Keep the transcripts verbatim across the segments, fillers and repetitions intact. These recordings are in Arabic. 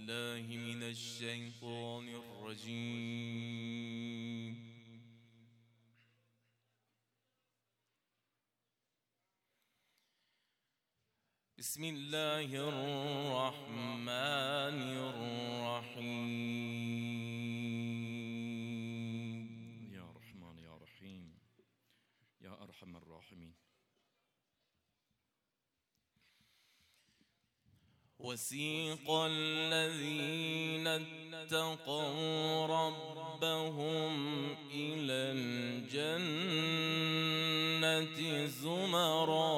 بالله من الشيطان الرجيم. بسم الله الرحمن الرحيم. يا رحمن يا رحيم يا أرحم الراحمين. وسيق الذين اتقوا ربهم إلى الجنة زمرا.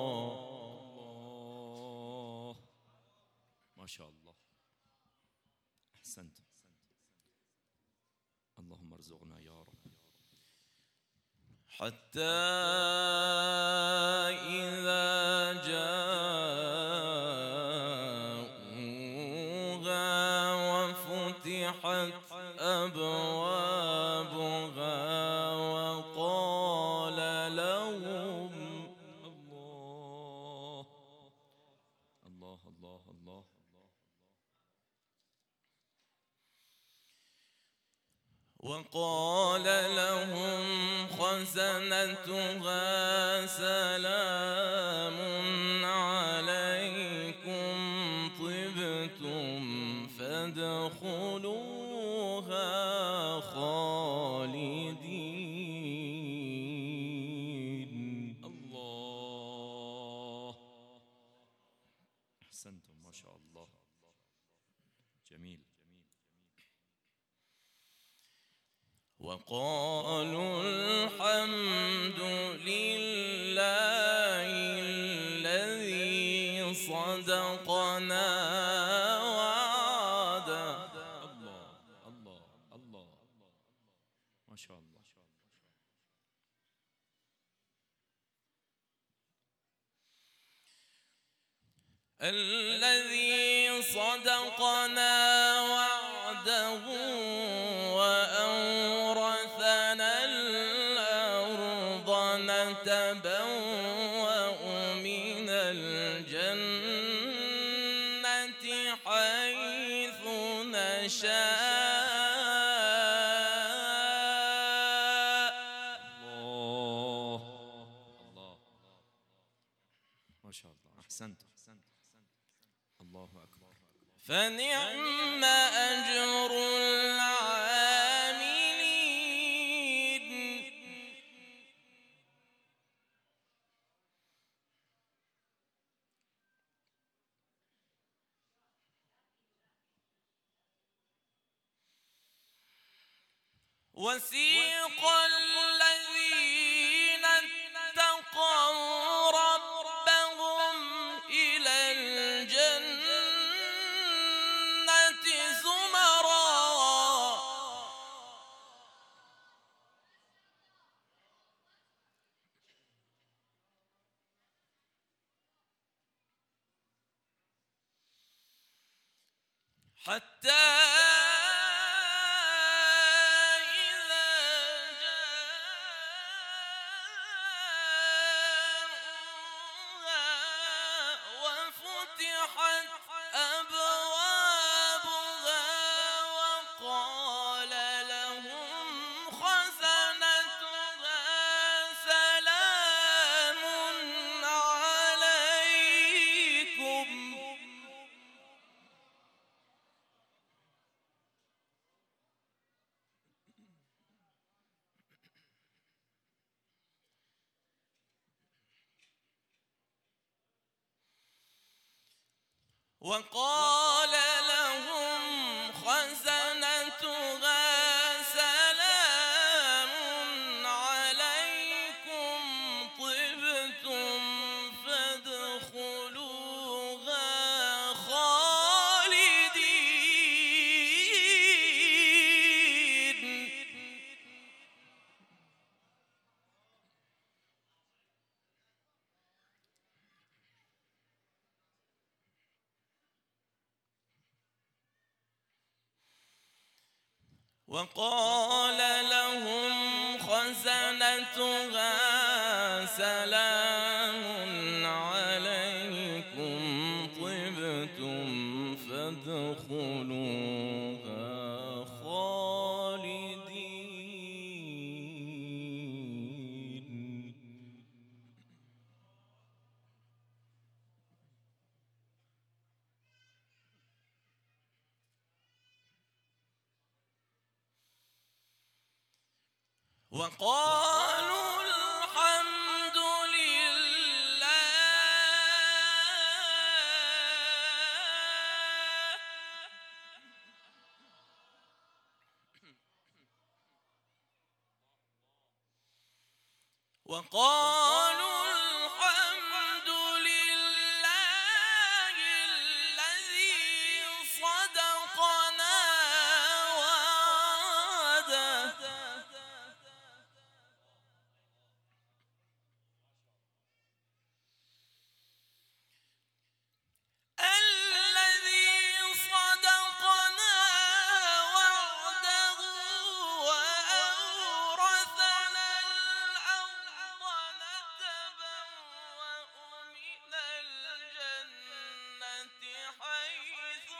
الله ما شاء الله، أحسنت. اللهم ارزقنا يا رب. حتى إذا جاءوها وفتحت أبوابها وقال لهم الله الله الله الله وقال لهم خزنتها سلام عليكم طبتم فادخلوها خالدين. الله أحسنتم ما شاء الله، جميل. وقالوا الحمد لله الذي صدقنا وعده. الله الله الله ما شاء الله. الذي صدقنا وعده وأورثنا الأرض نتبوأ من الجنة حيث نشاء. الله الله ما شاء الله، أحسنت. الله أكبر. فنعم أجر العاملين. وسيق الذين اتقوا ربهم إلى الجنة زمرا. حتى وقال لهم خزنتها سلام عليكم طبتم فادخلوها خالدين. وقال لهم خزنتها سلام عليكم طبتم يدخلوها خالدين. وقالوا الحمد لله وقالوا الحمد لله الذي صدقنا وعده الذي صدقنا وعده وأورثنا الأرض نتبوأ من الجنة حيث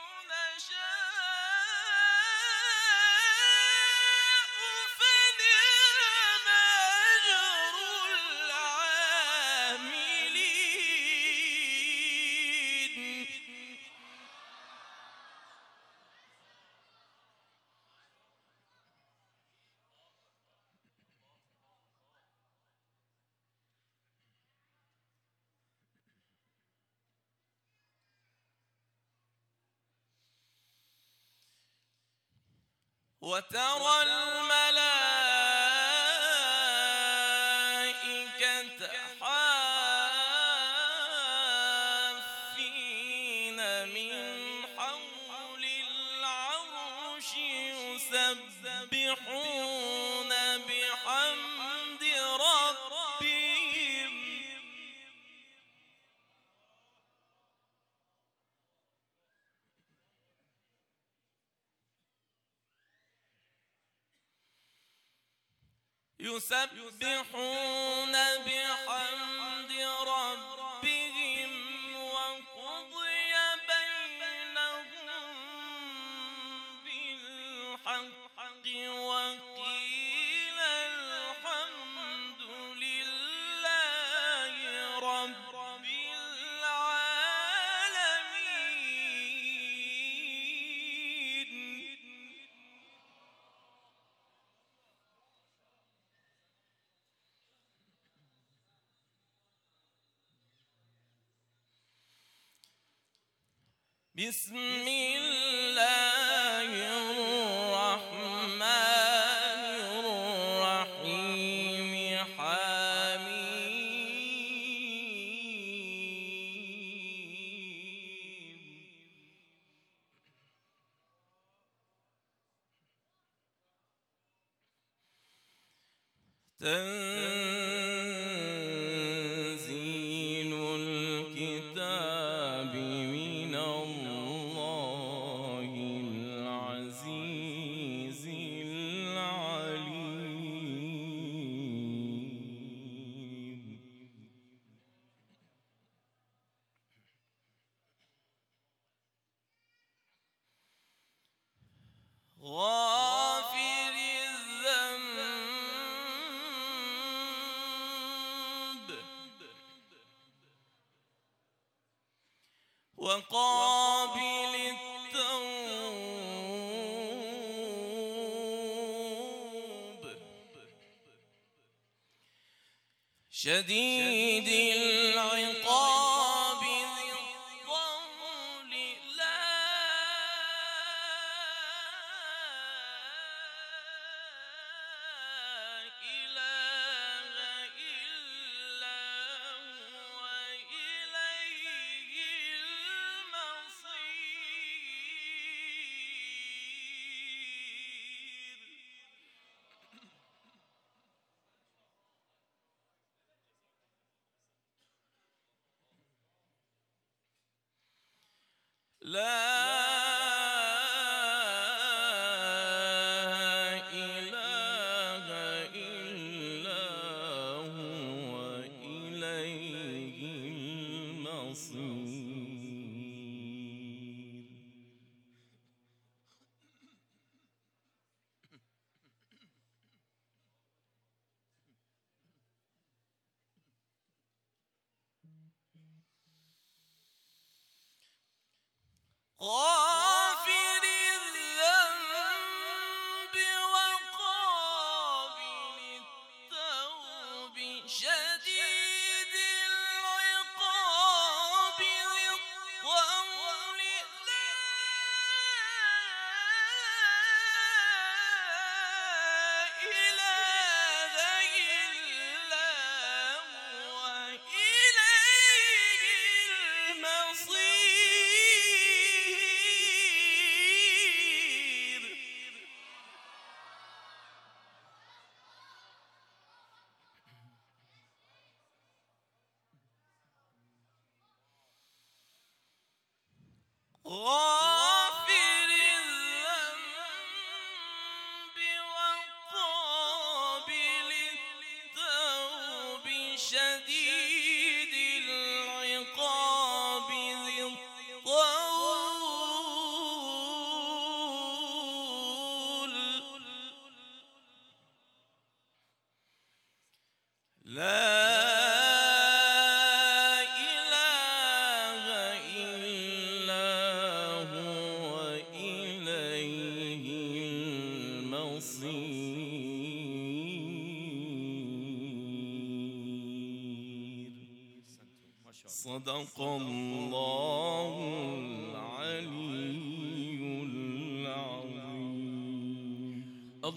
نشاء فنعم أجر العاملين. وترى الملائكة حافين من حول العرش يسبحون بحمد ربهم يسبحون بحمد ربهم وقضي بينهم بالحق وقيل الحمد لله رب العالمين. بسم الله الرحمن الرحيم حميم تنزيل الكتاب من الله العزيز العليم. غافر الذنب وقابل التوب شديد العقاب ذي الطول لا إله إلا هو إليه المصير. لا إله إلا هو إليه المصير. غافر الذنب وقابل التوب شديد العقاب ذي الطول لا إله إلا هو إليه المصير. غافر الذنب وقابل التوب شديد العقاب ذي الطول لا إله إلا هو إليه المصير. ما شاء الله. صدق الله العلي